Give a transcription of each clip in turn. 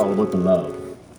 all about the love.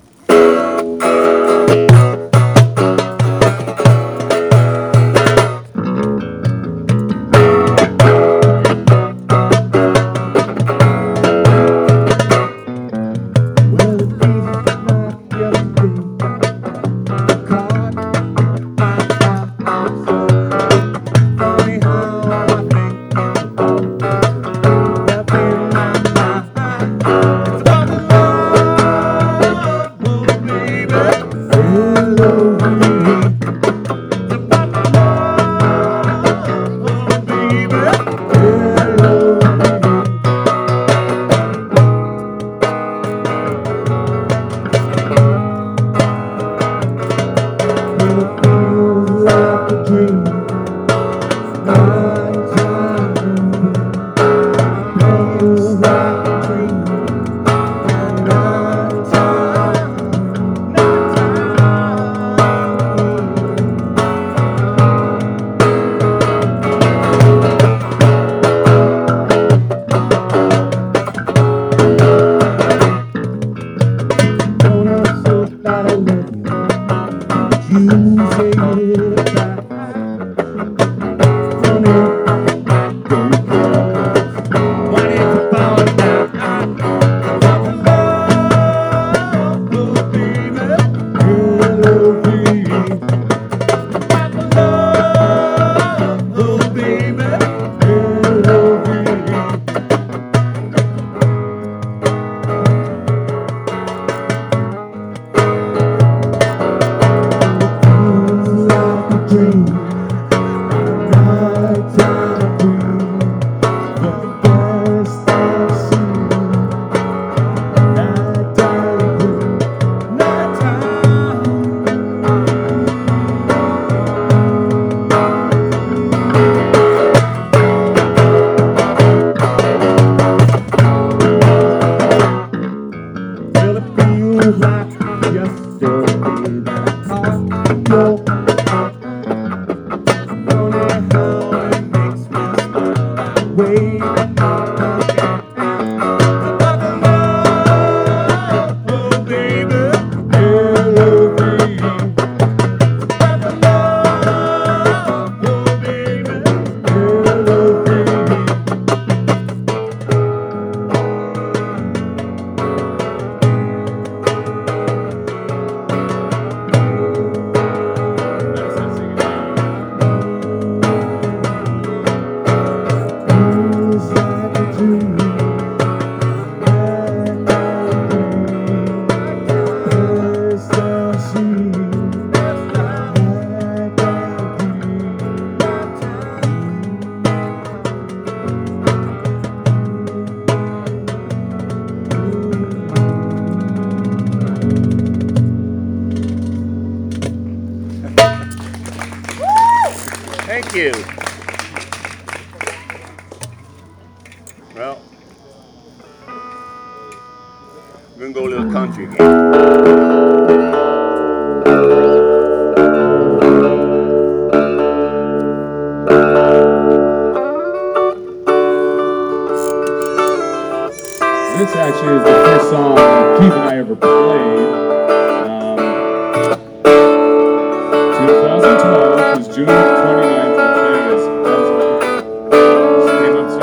Thank you. Well, we're gonna go a little country again. This actually is the first song Keith and I ever played. 2012 was June 29th, which is came up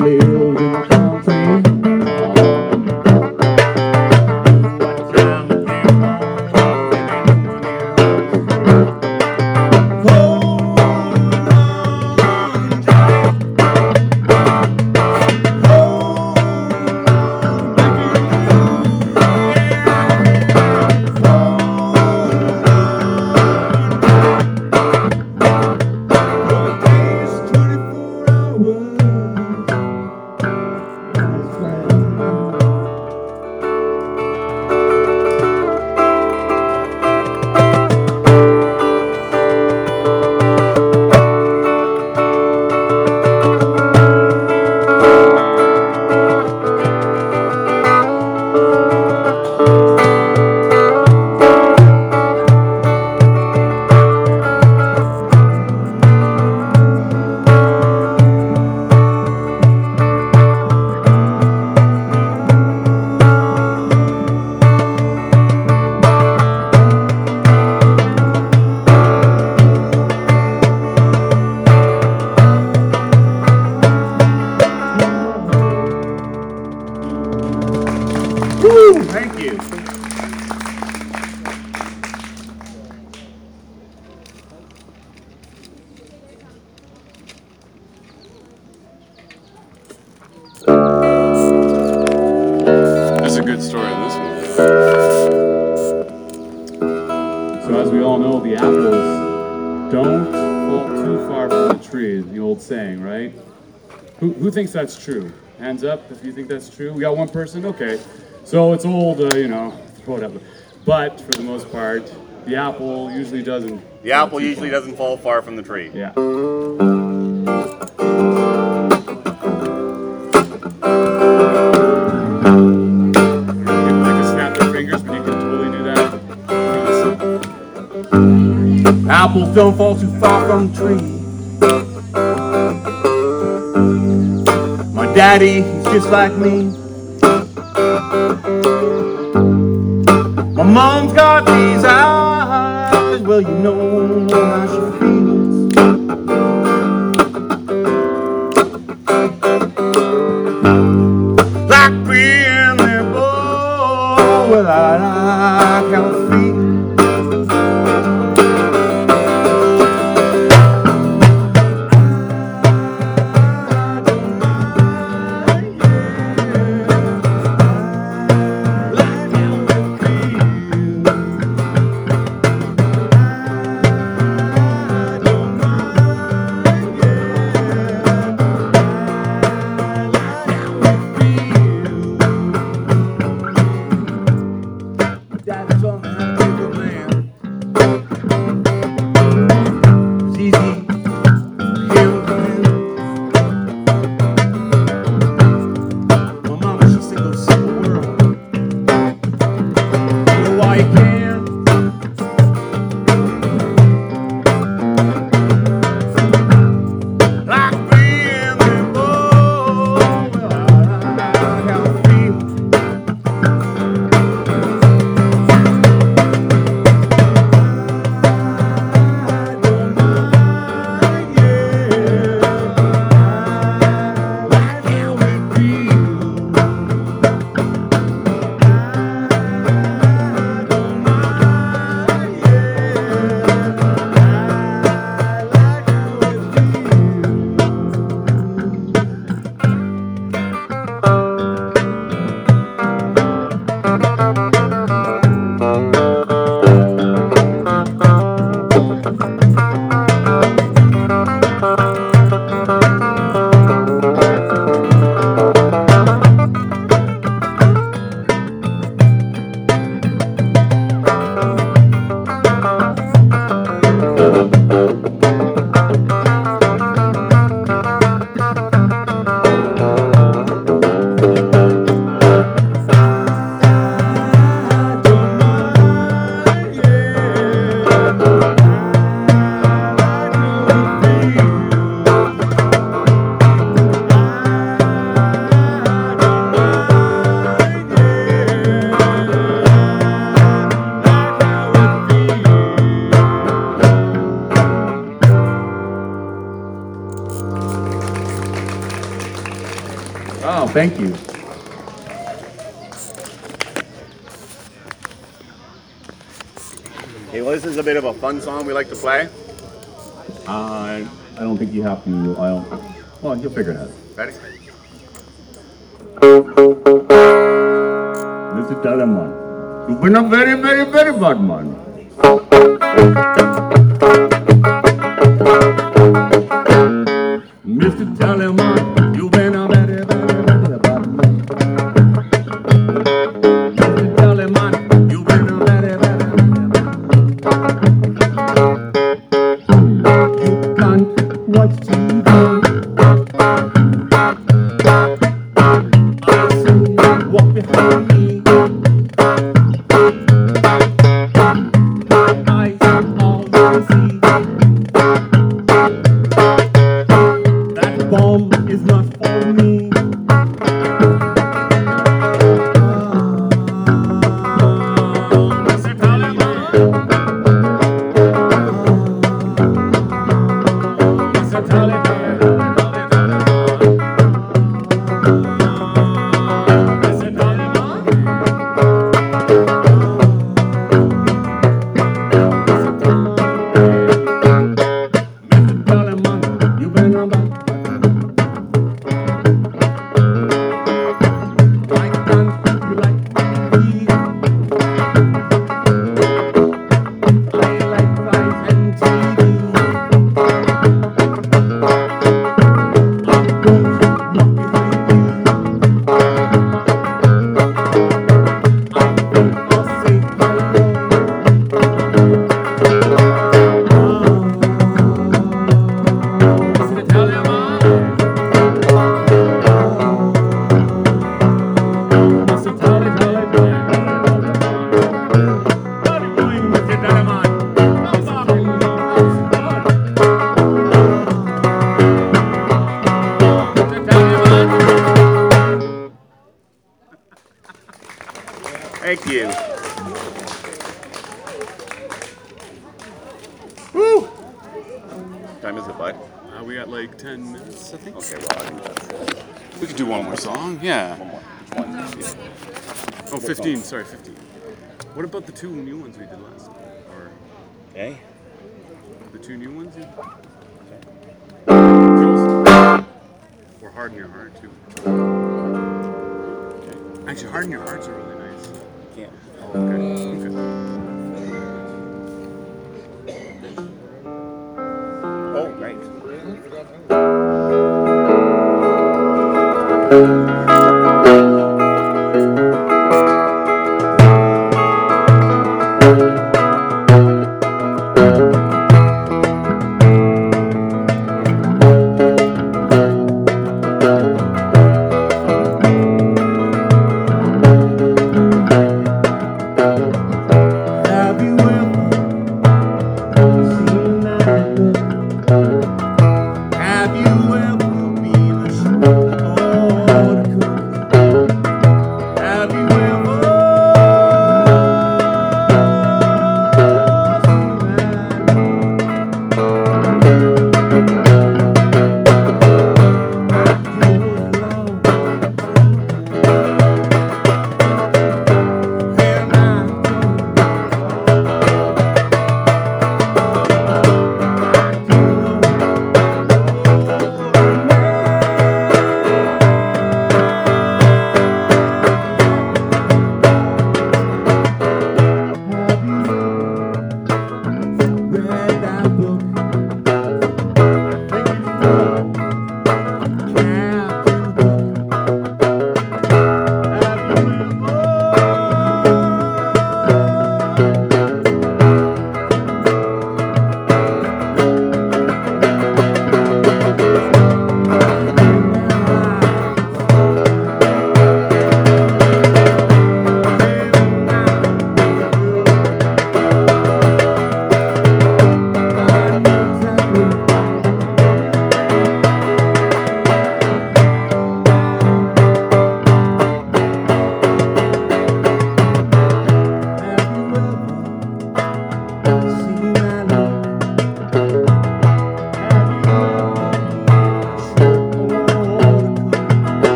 live in the country. Woo! Thank you. There's a good story in this one. So as we all know, the apples don't fall too far from the tree, the old saying, right? Who thinks that's true? Hands up if you think that's true. We got one person? Okay. So it's old, throw it up. But for the most part, the apple usually doesn't. The apple usually doesn't fall far from the tree. Yeah. People like to snap their fingers, but you can totally do that. Apples don't fall too far from the tree. My daddy, he's just like me. My mom's got these eyes, well, you know how she feels. Like being there, boy, well, I like how it feels. Oh, thank you. Okay, well, this is a bit of a fun song we like to play. I don't think you have to. Well, you'll figure it out. Ready? Mr. Telemann, you've been a very, very, very bad man. Mr. Telemann, you've been a very, very, very bad man. Mr. Telemann, you've been a very, very, very bad man. You can't watch TV. I see you walk behind me. My eyes are all you can see. That bomb is not for me. Mr. Taliban. Mr. Taliban. Mr. Taliban. Mr. Taliban, you been a bad. Why can't you like me? I like rice and TV. I'm going to walk behind you. I'm gonna say hello. Mr. Taliban. Mr. Taliban. How are you doing, Mr. Taliban? Mr. Taliban. Thank you. Woo! Time is it, bud? We got like 10 minutes, I think. Okay, well, I think that's We could do one more song. Yeah. one. Oh, 15. Sorry, 15. What about the 2 new ones we did last time? Or Okay. the 2 new ones? Girls. Or Hard in Your Heart, too. Actually, Hard in Your Heart's are really nice. Can't. Okay. Oh, right. Have you ever seen that look? Have you ever been assured?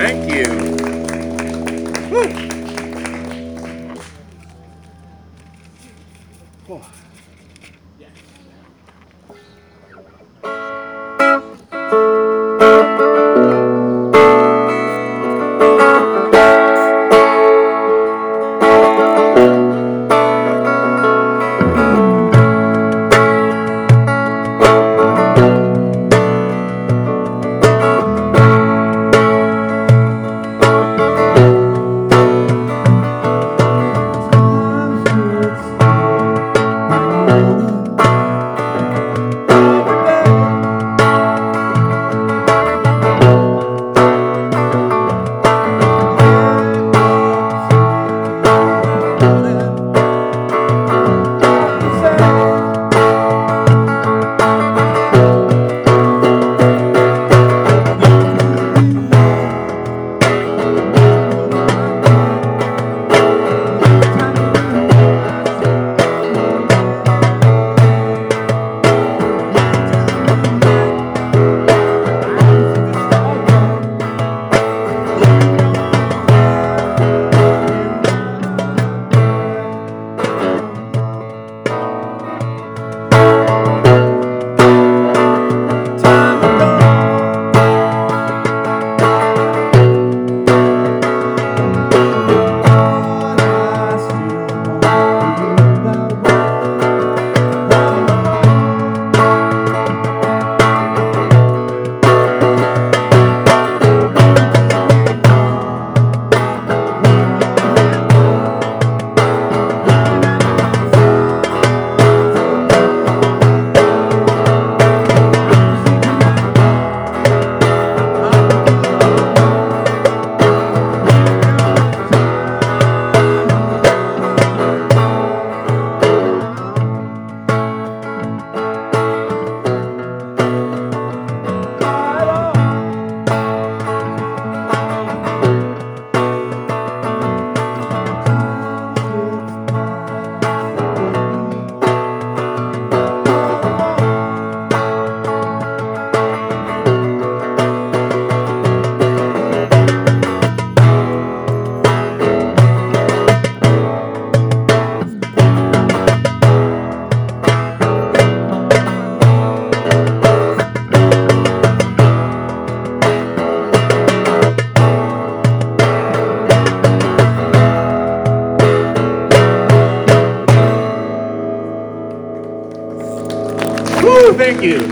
Thank you. Woo. Thank you.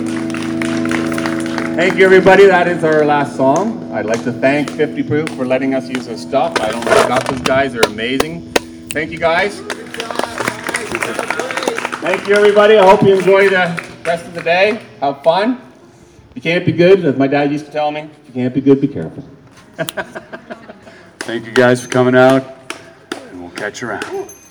Thank you, everybody. That is our last song. I'd like to thank 50 Proof for letting us use their stuff. I don't know about those guys. They're amazing. Thank you, guys. Thank you, everybody. I hope you enjoy the rest of the day. Have fun. You can't be good, as my dad used to tell me. If you can't be good, be careful. Thank you guys for coming out, and we'll catch you around.